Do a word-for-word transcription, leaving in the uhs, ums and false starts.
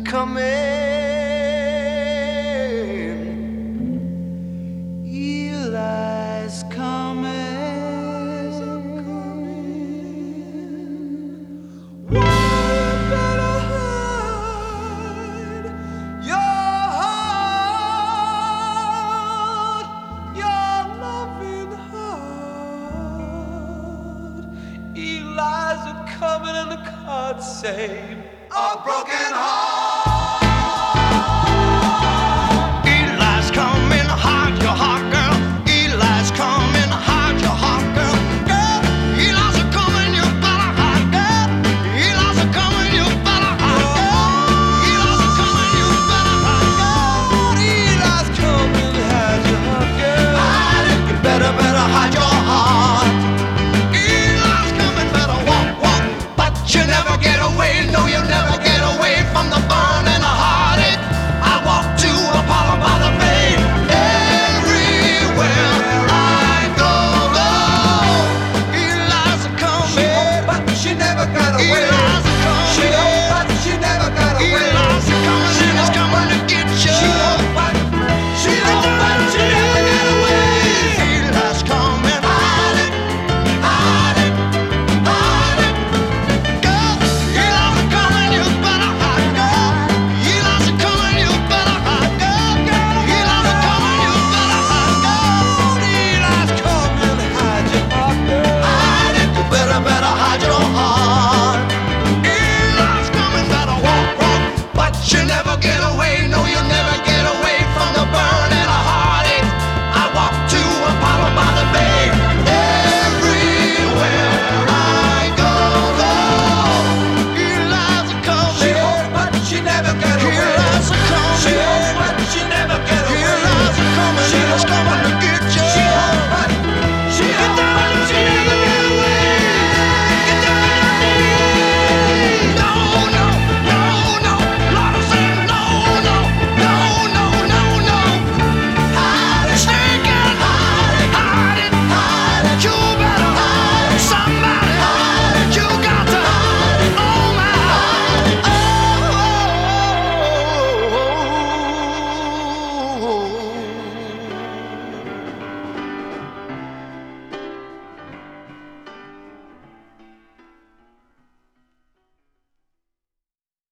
coming. Eli's coming. One better hide your heart, your loving heart. Eli's a coming and the cards say a broken heart. Eli's coming, hide your heart, girl. Eli's coming, hide your heart, girl. Girl, Eli's a coming, you better hide, girl. Eli's a coming, you better hide, girl. Eli's a coming, you better hide, girl. Eli's coming, hide your heart, girl. Hide it, you better, better hide your heart. Eli's coming, better walk, walk, but you never get away. No, you never get away from the burn and the heartache. I walk to Apollo by the Bay. Everywhere I go, go. Eli's a coming, but she never got away.